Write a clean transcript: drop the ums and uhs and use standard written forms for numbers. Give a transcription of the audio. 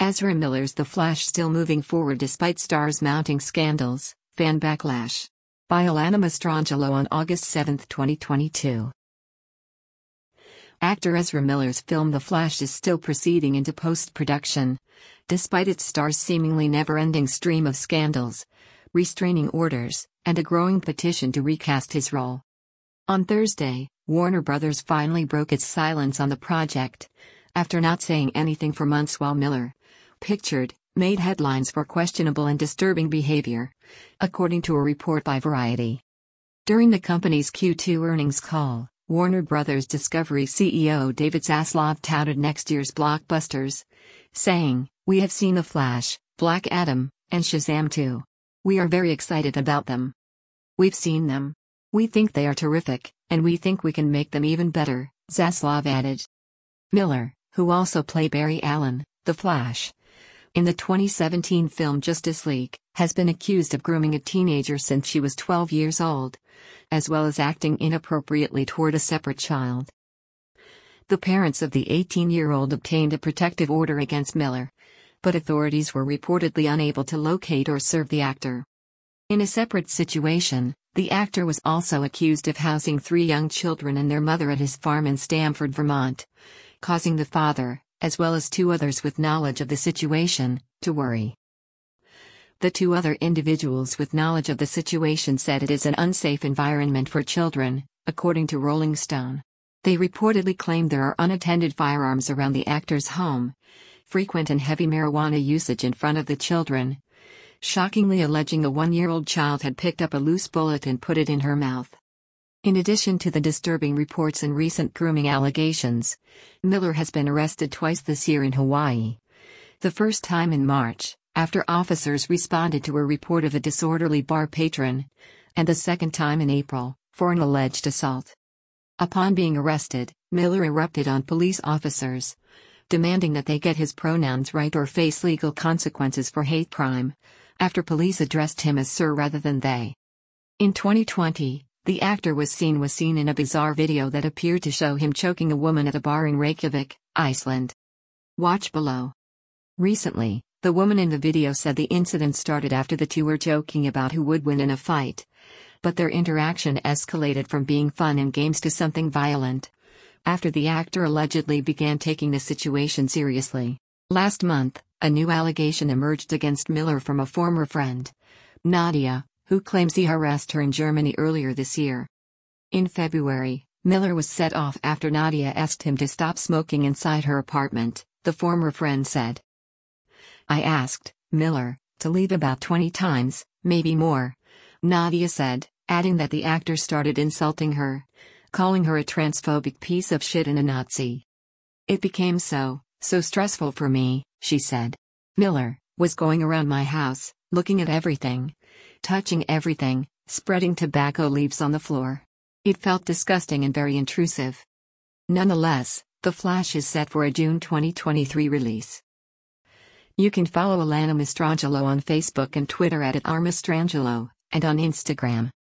Ezra Miller's The Flash still moving forward despite stars mounting scandals, fan backlash. By Alana Mastrangelo on August 7, 2022. Actor Ezra Miller's film The Flash is still proceeding into post-production, despite its star's seemingly never-ending stream of scandals, restraining orders, and a growing petition to recast his role. On Thursday, Warner Bros. Finally broke its silence on the project, after not saying anything for months while Miller, pictured, made headlines for questionable and disturbing behavior, according to a report by Variety. During the company's Q2 earnings call, Warner Bros. Discovery CEO David Zaslav touted next year's blockbusters, saying, "We have seen The Flash, Black Adam, and Shazam 2. We are very excited about them. We've seen them. We think they are terrific, and we think we can make them even better," Zaslav added. Miller, who also played Barry Allen, The Flash, in the 2017 film Justice League, has been accused of grooming a teenager since she was 12 years old, as well as acting inappropriately toward a separate child. The parents of the 18-year-old obtained a protective order against Miller, but authorities were reportedly unable to locate or serve the actor. In a separate situation, the actor was also accused of housing 3 young children and their mother at his farm in Stamford, Vermont, causing the father, as well as 2 others with knowledge of the situation, to worry. The 2 other individuals with knowledge of the situation said it is an unsafe environment for children, according to Rolling Stone. They reportedly claimed there are unattended firearms around the actor's home, frequent and heavy marijuana usage in front of the children, shockingly alleging the 1-year-old child had picked up a loose bullet and put it in her mouth. In addition to the disturbing reports and recent grooming allegations, Miller has been arrested twice this year in Hawaii. The first time in March, after officers responded to a report of a disorderly bar patron, and the second time in April, for an alleged assault. Upon being arrested, Miller erupted on police officers, demanding that they get his pronouns right or face legal consequences for hate crime, after police addressed him as sir rather than they. In 2020, the actor was seen in a bizarre video that appeared to show him choking a woman at a bar in Reykjavik, Iceland. Watch below. Recently, the woman in the video said the incident started after the 2 were joking about who would win in a fight, but their interaction escalated from being fun and games to something violent, after the actor allegedly began taking the situation seriously. Last month, a new allegation emerged against Miller from a former friend, Nadia, who claims he harassed her in Germany earlier this year. In February, Miller was set off after Nadia asked him to stop smoking inside her apartment, the former friend said. "I asked Miller to leave about 20 times, maybe more," Nadia said, adding that the actor started insulting her, calling her a transphobic piece of shit and a Nazi. "It became so stressful for me," she said. "Miller was going around my house, looking at everything, touching everything, spreading tobacco leaves on the floor. It felt disgusting and very intrusive." Nonetheless, The Flash is set for a June 2023 release. You can follow Alana Mastrangelo on Facebook and Twitter @RMastrangelo, and on Instagram